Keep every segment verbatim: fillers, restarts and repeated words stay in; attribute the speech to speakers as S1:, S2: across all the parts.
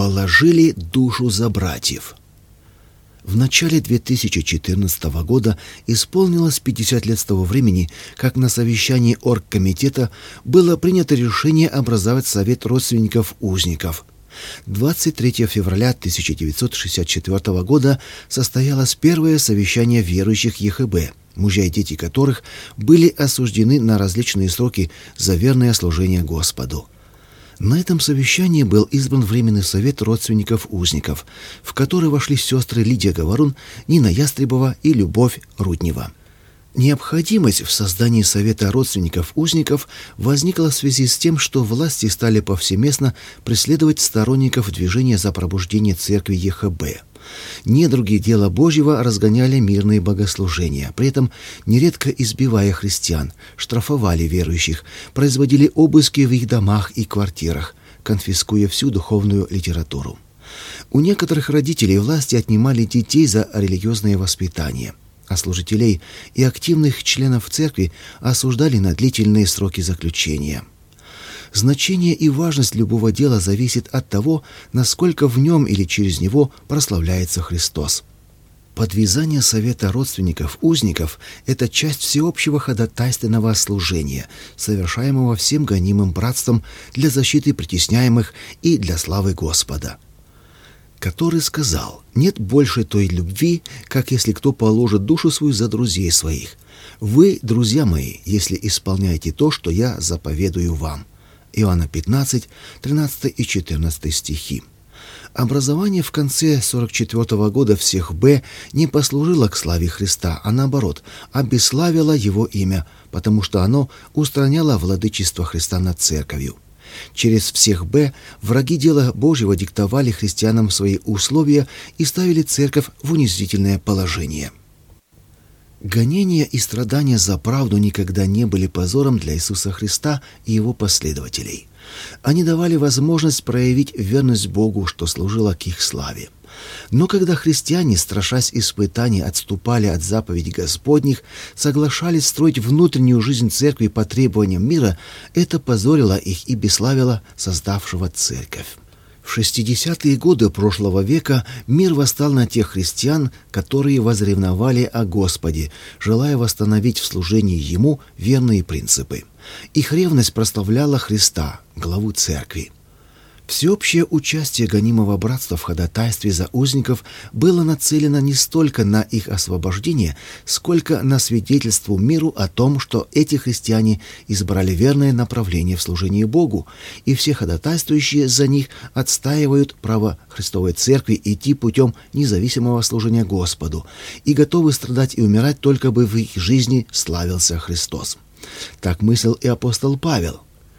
S1: Положили душу за братьев. В начале две тысячи четырнадцатого года исполнилось пятьдесят лет с того времени, как на совещании оргкомитета было принято решение образовать Совет родственников узников. двадцать третьего февраля тысяча девятьсот шестьдесят четвёртого года состоялось первое совещание верующих ЕХБ, мужья и дети которых были осуждены на различные сроки за верное служение Господу. На этом совещании был избран Временный совет родственников узников, в который вошли сестры Лидия Говорун, Нина Ястребова и Любовь Руднева. Необходимость в создании Совета родственников узников возникла в связи с тем, что власти стали повсеместно преследовать сторонников движения за пробуждение церкви ЕХБ. Недруги дела Божьего разгоняли мирные богослужения, при этом нередко избивая христиан, штрафовали верующих, производили обыски в их домах и квартирах, конфискуя всю духовную литературу. У некоторых родителей власти отнимали детей за религиозное воспитание, а служителей и активных членов церкви осуждали на длительные сроки заключения. Значение и важность любого дела зависит от того, насколько в нем или через него прославляется Христос. Подвязание Совета родственников узников – это часть всеобщего ходатайственного служения, совершаемого всем гонимым братством для защиты притесняемых и для славы Господа, который сказал: «Нет больше той любви, как если кто положит душу свою за друзей своих. Вы, друзья мои, если исполняете то, что я заповедую вам». Иоанна пятнадцать, тринадцатый и четырнадцатый стихи. Образование в конце сорок четвёртого года всех Б не послужило к славе Христа, а наоборот, обесславило его имя, потому что оно устраняло владычество Христа над церковью. Через всех Б враги дела Божьего диктовали христианам свои условия и ставили церковь в унизительное положение. Гонения и страдания за правду никогда не были позором для Иисуса Христа и его последователей. Они давали возможность проявить верность Богу, что служило к их славе. Но когда христиане, страшась испытаний, отступали от заповедей Господних, соглашались строить внутреннюю жизнь церкви по требованиям мира, это позорило их и бесславило создавшего церковь. В шестидесятые годы прошлого века мир восстал на тех христиан, которые возревновали о Господе, желая восстановить в служении Ему верные принципы. Их ревность прославляла Христа, главу церкви. Всеобщее участие гонимого братства в ходатайстве за узников было нацелено не столько на их освобождение, сколько на свидетельство миру о том, что эти христиане избрали верное направление в служении Богу, и все ходатайствующие за них отстаивают право Христовой Церкви идти путем независимого служения Господу и готовы страдать и умирать, только бы в их жизни славился Христос. Так мыслил и апостол Павел.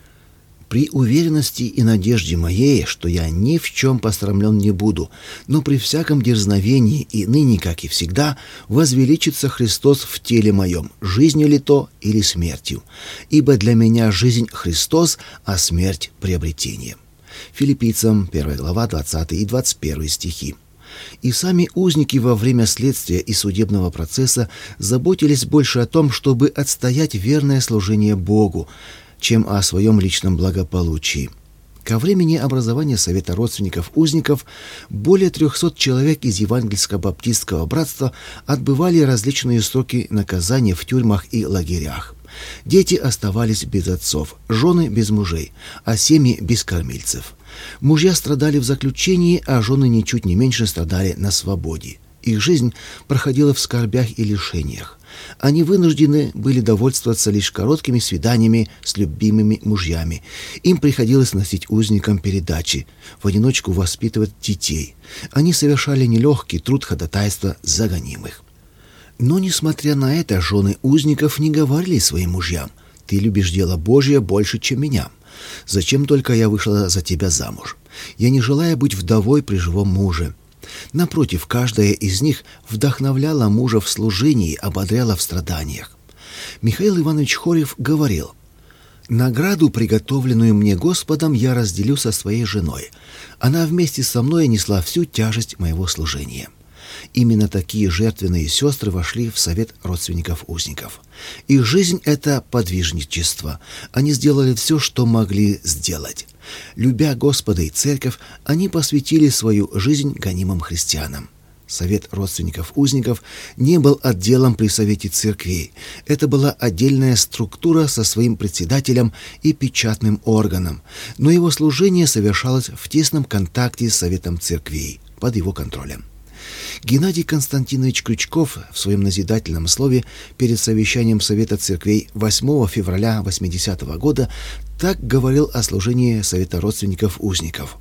S1: «При уверенности и надежде моей, что я ни в чем посрамлен не буду, но при всяком дерзновении и ныне, как и всегда, возвеличится Христос в теле моем, жизнью ли то или смертью. Ибо для меня жизнь Христос, а смерть приобретение». Филиппийцам первая глава двадцатый и двадцать первый стихи. И сами узники во время следствия и судебного процесса заботились больше о том, чтобы отстоять верное служение Богу, чем о своем личном благополучии. Ко времени образования Совета родственников узников более трехсот человек из Евангельско-баптистского братства отбывали различные сроки наказания в тюрьмах и лагерях. Дети оставались без отцов, жены без мужей, а семьи без кормильцев. Мужья страдали в заключении, а жены ничуть не меньше страдали на свободе. Их жизнь проходила в скорбях и лишениях. Они вынуждены были довольствоваться лишь короткими свиданиями с любимыми мужьями. Им приходилось носить узникам передачи, в одиночку воспитывать детей. Они совершали нелегкий труд ходатайства за гонимых. Но, несмотря на это, жены узников не говорили своим мужьям: «Ты любишь дело Божье больше, чем меня. Зачем только я вышла за тебя замуж? Я не желаю быть вдовой при живом муже». Напротив, каждая из них вдохновляла мужа в служении, ободряла в страданиях. Михаил Иванович Хорев говорил: «Награду, приготовленную мне Господом, я разделю со своей женой. Она вместе со мной несла всю тяжесть моего служения. Именно такие жертвенные сестры вошли в совет родственников узников. Их жизнь — это подвижничество. Они сделали все, что могли сделать. Любя Господа и Церковь, они посвятили свою жизнь гонимым христианам. Совет родственников узников не был отделом при Совете Церквей. Это была отдельная структура со своим председателем и печатным органом, но его служение совершалось в тесном контакте с Советом Церквей, под его контролем. Геннадий Константинович Крючков в своем назидательном слове перед совещанием Совета Церквей восьмого февраля восьмидесятого года так говорил о служении Совета родственников узников.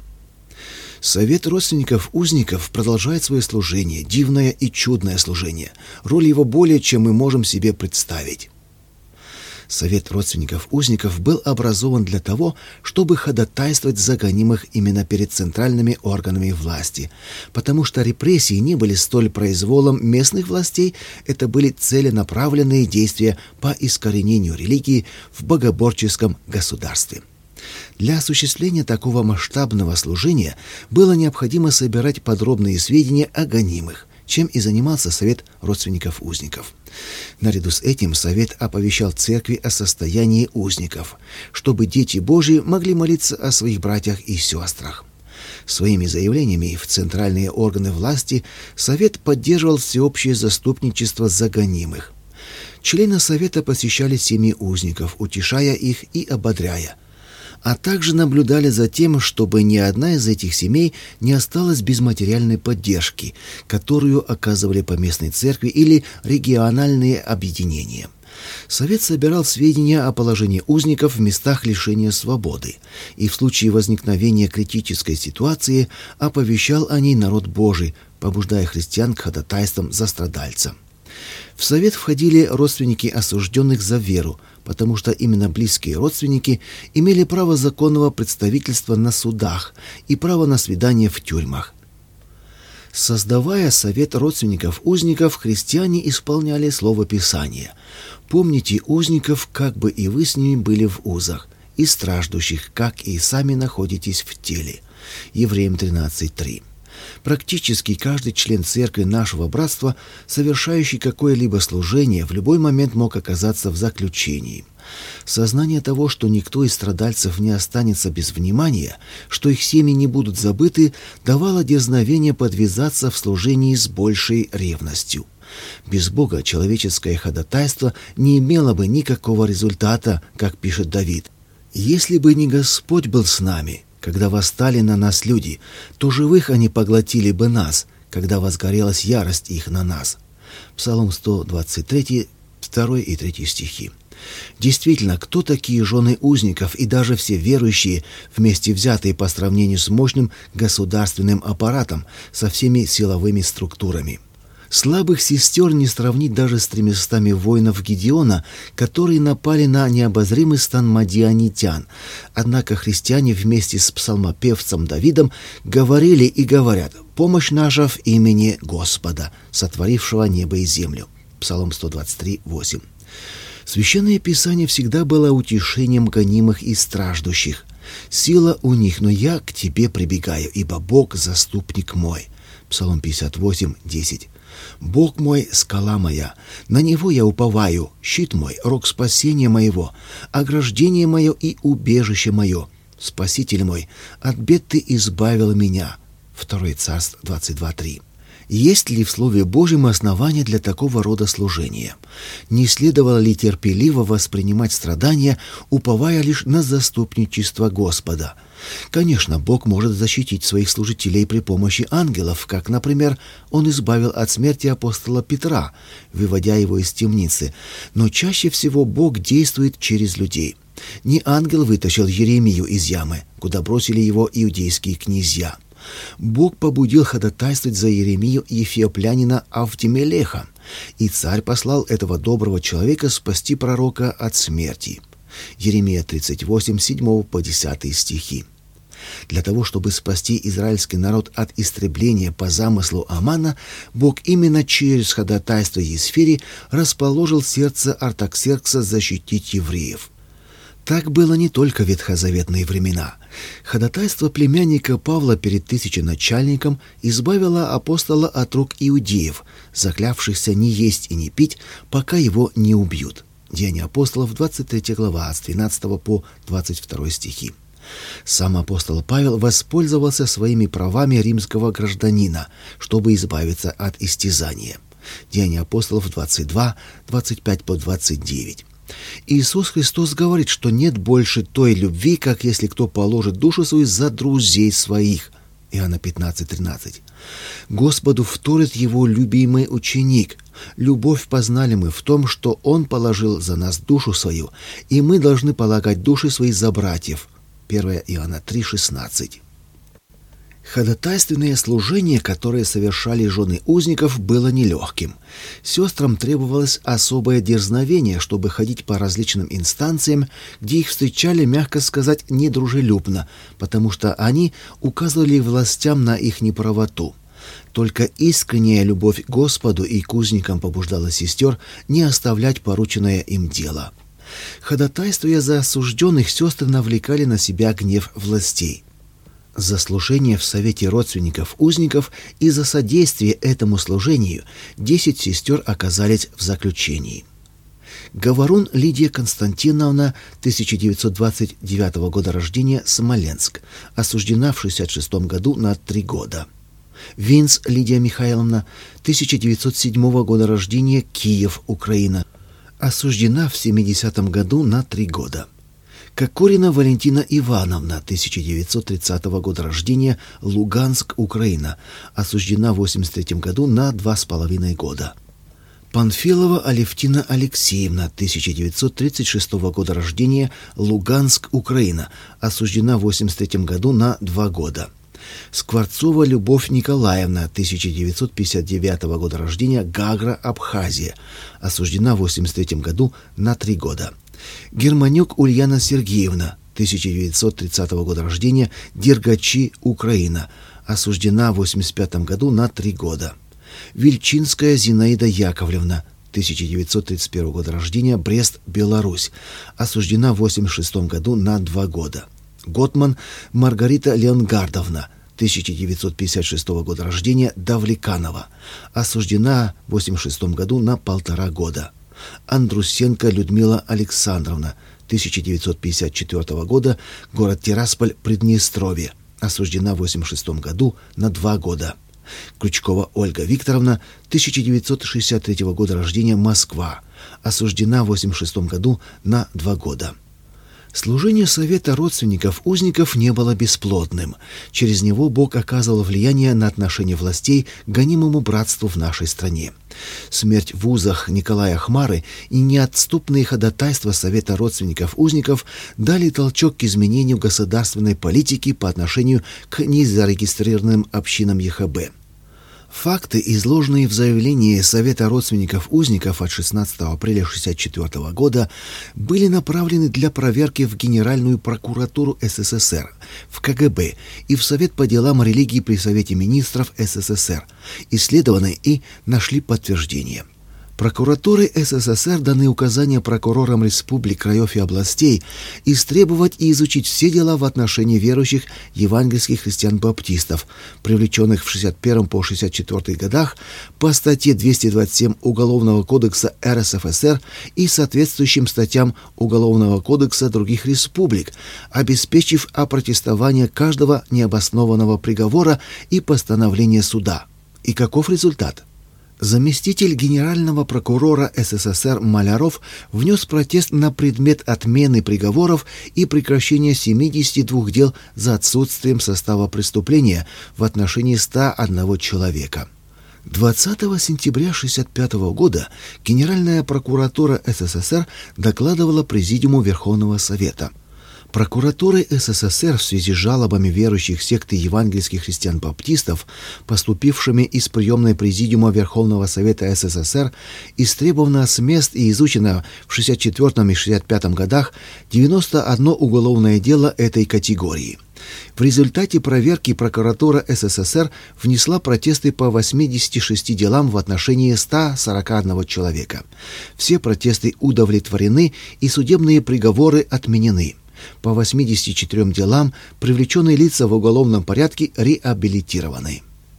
S1: Совет родственников узников продолжает свое служение, дивное и чудное служение. Роль его более, чем мы можем себе представить. Совет родственников узников был образован для того, чтобы ходатайствовать за гонимых именно перед центральными органами власти, потому что репрессии не были столь произволом местных властей, это были целенаправленные действия по искоренению религии в богоборческом государстве. Для осуществления такого масштабного служения было необходимо собирать подробные сведения о гонимых, чем и занимался Совет родственников узников. Наряду с этим Совет оповещал Церкви о состоянии узников, чтобы дети Божьи могли молиться о своих братьях и сестрах. Своими заявлениями в центральные органы власти Совет поддерживал всеобщее заступничество за гонимых. Члены Совета посещали семьи узников, утешая их и ободряя, а также наблюдали за тем, чтобы ни одна из этих семей не осталась без материальной поддержки, которую оказывали поместные церкви или региональные объединения. Совет собирал сведения о положении узников в местах лишения свободы и в случае возникновения критической ситуации оповещал о ней народ Божий, побуждая христиан к ходатайствам за страдальца. В Совет входили родственники осужденных за веру, потому что именно близкие родственники имели право законного представительства на судах и право на свидание в тюрьмах. Создавая Совет родственников узников, христиане исполняли слово Писания: «Помните узников, как бы и вы с ними были в узах, и страждущих, как и сами находитесь в теле». Евреям тринадцать три. Практически каждый член церкви нашего братства, совершающий какое-либо служение, в любой момент мог оказаться в заключении. Сознание того, что никто из страдальцев не останется без внимания, что их семьи не будут забыты, давало дерзновение подвязаться в служении с большей ревностью. Без Бога человеческое ходатайство не имело бы никакого результата, как пишет Давид. «Если бы не Господь был с нами, когда восстали на нас люди, то живых они поглотили бы нас, когда возгорелась ярость их на нас». Псалом сто двадцать три, второй и третий стихи. Действительно, кто такие жены узников и даже все верующие, вместе взятые по сравнению с мощным государственным аппаратом, со всеми силовыми структурами? Слабых сестер не сравнить даже с тремястами воинов Гедеона, которые напали на необозримый стан мадианитян. Однако христиане вместе с псалмопевцем Давидом говорили и говорят: «Помощь наша в имени Господа, сотворившего небо и землю». Псалом сто двадцать три, восемь. Священное Писание всегда было утешением гонимых и страждущих. «Сила у них, но я к тебе прибегаю, ибо Бог заступник мой». Псалом пятьдесят восемь, десять. «Бог мой, скала моя, на Него я уповаю, щит мой, рог спасения моего, ограждение мое и убежище мое, Спаситель мой, от бед ты избавил меня». Второе Царств двадцать два, три. Есть ли в Слове Божьем основания для такого рода служения? Не следовало ли терпеливо воспринимать страдания, уповая лишь на заступничество Господа? Конечно, Бог может защитить своих служителей при помощи ангелов, как, например, Он избавил от смерти апостола Петра, выводя его из темницы, но чаще всего Бог действует через людей. Не ангел вытащил Еремию из ямы, куда бросили его иудейские князья. Бог побудил ходатайствовать за Еремию ефиоплянина Авдемелеха, и царь послал этого доброго человека спасти пророка от смерти. Еремия тридцать восемь, седьмого по десятый стихи. Для того, чтобы спасти израильский народ от истребления по замыслу Амана, Бог именно через ходатайство Есфири расположил сердце Артаксеркса защитить евреев. Так было не только в ветхозаветные времена. Ходатайство племянника Павла перед тысяченачальником избавило апостола от рук иудеев, заклявшихся не есть и не пить, пока его не убьют. Деяния апостолов, двадцать третья глава, с тринадцатого по двадцать второй стихи. Сам апостол Павел воспользовался своими правами римского гражданина, чтобы избавиться от истязания. Деяния апостолов двадцать два, двадцать пять по двадцать девять. Иисус Христос говорит, что нет больше той любви, как если кто положит душу свою за друзей своих. Иоанна пятнадцать тринадцать. Господу вторит его любимый ученик. Любовь познали мы в том, что Он положил за нас душу свою, и мы должны полагать души свои за братьев. первое Иоанна три шестнадцать. Ходатайственное служение, которое совершали жены узников, было нелегким. Сестрам требовалось особое дерзновение, чтобы ходить по различным инстанциям, где их встречали, мягко сказать, недружелюбно, потому что они указывали властям на их неправоту. Только искренняя любовь к Господу и к узникам побуждала сестер не оставлять порученное им дело. Ходатайствуя за осужденных, сестры навлекали на себя гнев властей. За служение в совете родственников узников и за содействие этому служению десять сестер оказались в заключении. Говорун Лидия Константиновна, тысяча девятьсот двадцать девятого года рождения, Смоленск, осуждена в шестьдесят шестом году на три года. Винц Лидия Михайловна, тысяча девятьсот седьмого года рождения, Киев, Украина, осуждена в семидесятом году на три года. Кокорина Валентина Ивановна, тысяча девятьсот тридцатого года рождения, Луганск, Украина, осуждена в восемьдесят третьем году на два с половиной года. Панфилова Алевтина Алексеевна, тысяча девятьсот тридцать шестого года рождения, Луганск, Украина, осуждена в восемьдесят третьем году на два года. Скворцова Любовь Николаевна, тысяча девятьсот пятьдесят девятого года рождения, Гагра, Абхазия, осуждена в восемьдесят третьем году на три года. Германюк Ульяна Сергеевна, тысяча девятьсот тридцатого года рождения, Дергачи, Украина, осуждена в восемьдесят пятом году на три года. Вильчинская Зинаида Яковлевна, тысяча девятьсот тридцать первого года рождения, Брест, Беларусь, осуждена в восемьдесят шестом году на два года. Готман Маргарита Леонгардовна, тысяча девятьсот пятьдесят шестого года рождения, Давлеканова, осуждена в восемьдесят шестом году на полтора года. Андрусенко Людмила Александровна, тысяча девятьсот пятьдесят четвертого года, город Тирасполь, Приднестровье, осуждена в восемьдесят шестом году на два года. Крючкова Ольга Викторовна, тысяча девятьсот шестьдесят третьего года рождения, Москва, осуждена в восемьдесят шестом году на два года. Служение совета родственников узников не было бесплодным. Через него Бог оказывал влияние на отношение властей к гонимому братству в нашей стране. Смерть в вузах Николая Хмары и неотступные ходатайства совета родственников узников дали толчок к изменению государственной политики по отношению к незарегистрированным общинам ЕХБ. Факты, изложенные в заявлении Совета родственников узников от шестнадцатого апреля шестьдесят четвертого года, были направлены для проверки в Генеральную прокуратуру СССР, в КГБ и в Совет по делам религии при Совете министров СССР, исследованы и нашли подтверждение. Прокуратурой СССР даны указания прокурорам республик, краев и областей истребовать и изучить все дела в отношении верующих евангельских христиан-баптистов, привлеченных в шестьдесят первом по шестьдесят четвёртый годах по статье двести двадцать семь Уголовного кодекса РСФСР и соответствующим статьям Уголовного кодекса других республик, обеспечив опротестование каждого необоснованного приговора и постановления суда. И каков результат? Заместитель генерального прокурора СССР Маляров внес протест на предмет отмены приговоров и прекращения семидесяти двух дел за отсутствием состава преступления в отношении ста одного человека. двадцатого сентября шестьдесят пятого года Генеральная прокуратура СССР докладывала Президиуму Верховного Совета. Прокуратурой СССР в связи с жалобами верующих секты евангельских христиан-баптистов, поступившими из приемной Президиума Верховного Совета СССР, истребовано с мест и изучено в шестьдесят четвёртом и шестьдесят пятом годах девяносто одно уголовное дело этой категории. В результате проверки прокуратура СССР внесла протесты по восьмидесяти шести делам в отношении ста сорока одного человека. Все протесты удовлетворены и судебные приговоры отменены. По восьмидесяти четырем делам привлеченные лица в уголовном порядке реабилитированы.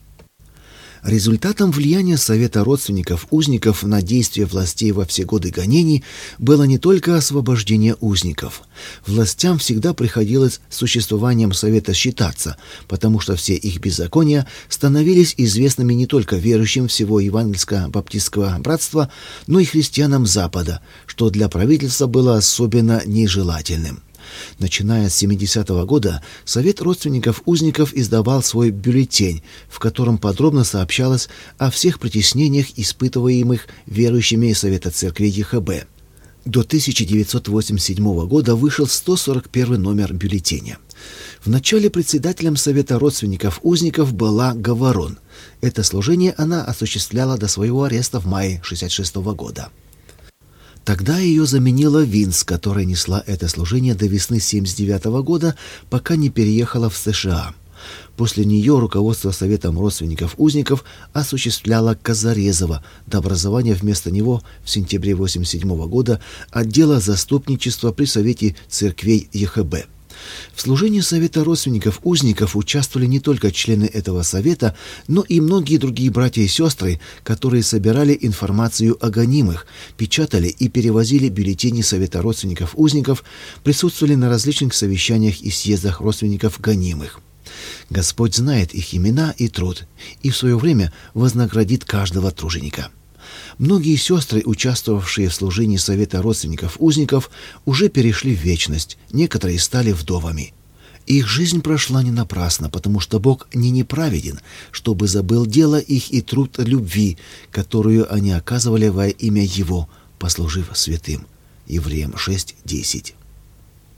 S1: Результатом влияния Совета родственников узников на действия властей во все годы гонений было не только освобождение узников. Властям всегда приходилось с существованием Совета считаться, потому что все их беззакония становились известными не только верующим всего евангельско-баптистского братства, но и христианам Запада, что для правительства было особенно нежелательным. Начиная с семидесятого года Совет родственников узников издавал свой бюллетень, в котором подробно сообщалось о всех притеснениях, испытываемых верующими Совета Церкви ЕХБ. До тысяча девятьсот восемьдесят седьмого года вышел сто сорок первый номер бюллетеня. Вначале председателем Совета родственников узников была Говорон. Это служение она осуществляла до своего ареста в мае шестьдесят шестого года. Тогда ее заменила Винс, которая несла это служение до весны семьдесят девятого года, пока не переехала в США. После нее руководство Советом родственников узников осуществляла Казарезова, до образования вместо него в сентябре восемьдесят седьмого года отдела заступничества при Совете церквей ЕХБ. В служении Совета родственников узников участвовали не только члены этого совета, но и многие другие братья и сестры, которые собирали информацию о гонимых, печатали и перевозили бюллетени Совета родственников узников, присутствовали на различных совещаниях и съездах родственников гонимых. Господь знает их имена и труд, и в свое время вознаградит каждого труженика. Многие сестры, участвовавшие в служении Совета родственников узников, уже перешли в вечность, некоторые стали вдовами. Их жизнь прошла не напрасно, потому что Бог не неправеден, чтобы забыл дело их и труд любви, которую они оказывали во имя Его, послужив святым. Евреям шесть десять.